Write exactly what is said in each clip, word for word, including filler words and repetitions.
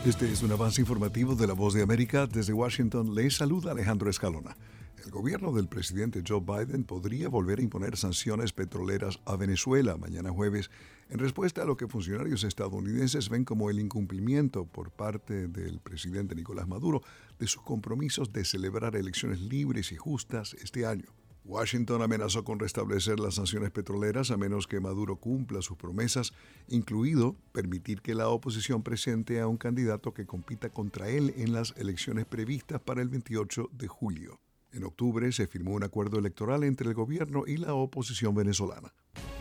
Este es un avance informativo de La Voz de América. Desde Washington les saluda Alejandro Escalona. El gobierno del presidente Joe Biden podría volver a imponer sanciones petroleras a Venezuela mañana jueves en respuesta a lo que funcionarios estadounidenses ven como el incumplimiento por parte del presidente Nicolás Maduro de sus compromisos de celebrar elecciones libres y justas este año. Washington amenazó con restablecer las sanciones petroleras a menos que Maduro cumpla sus promesas, incluido permitir que la oposición presente a un candidato que compita contra él en las elecciones previstas para el veintiocho de julio. En octubre se firmó un acuerdo electoral entre el gobierno y la oposición venezolana.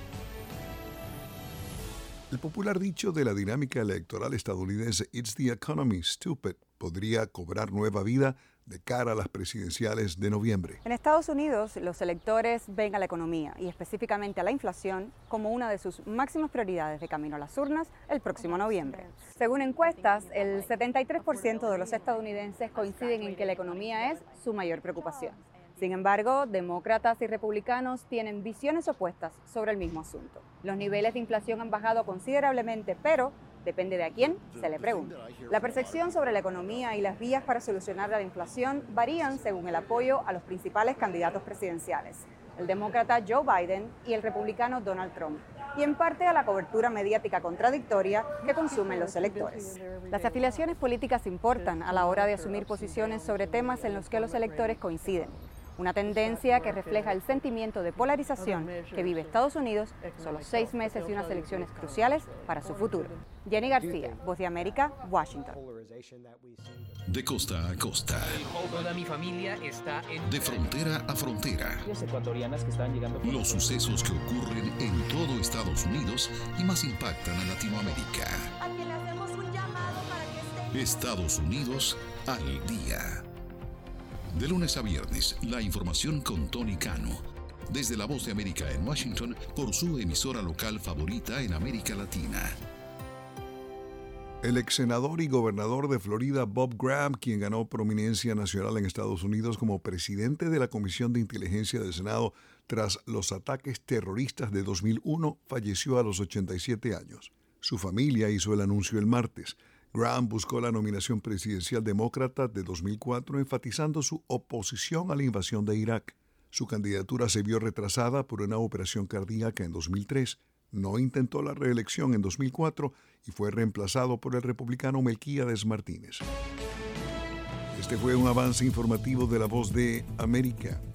El popular dicho de la dinámica electoral estadounidense "It's the economy, stupid" podría cobrar nueva vida de cara a las presidenciales de noviembre. En Estados Unidos, los electores ven a la economía y específicamente a la inflación como una de sus máximas prioridades de camino a las urnas el próximo noviembre. Según encuestas, el setenta y tres por ciento de los estadounidenses coinciden en que la economía es su mayor preocupación. Sin embargo, demócratas y republicanos tienen visiones opuestas sobre el mismo asunto. Los niveles de inflación han bajado considerablemente, pero depende de a quién se le pregunte. La percepción sobre la economía y las vías para solucionar la inflación varían según el apoyo a los principales candidatos presidenciales, el demócrata Joe Biden y el republicano Donald Trump, y en parte a la cobertura mediática contradictoria que consumen los electores. Las afiliaciones políticas importan a la hora de asumir posiciones sobre temas en los que los electores coinciden. Una tendencia que refleja el sentimiento de polarización que vive Estados Unidos solo seis meses de unas elecciones cruciales para su futuro. Jenny García, Voz de América, Washington. De costa a costa. Toda mi familia está en... De frontera a frontera. ecuatorianas que están llegando... Los sucesos que ocurren en todo Estados Unidos y más impactan a Latinoamérica. A quien le hacemos un llamado para que estén... Estados Unidos al día. De lunes a viernes, la información con Tony Cano. Desde La Voz de América en Washington, por su emisora local favorita en América Latina. El ex senador y gobernador de Florida, Bob Graham, quien ganó prominencia nacional en Estados Unidos como presidente de la Comisión de Inteligencia del Senado tras los ataques terroristas de dos mil uno, falleció a los ochenta y siete años. Su familia hizo el anuncio el martes. Graham buscó la nominación presidencial demócrata de dos mil cuatro, enfatizando su oposición a la invasión de Irak. Su candidatura se vio retrasada por una operación cardíaca en dos mil tres. No intentó la reelección en dos mil cuatro y fue reemplazado por el republicano Melquíades Martínez. Este fue un avance informativo de La Voz de América.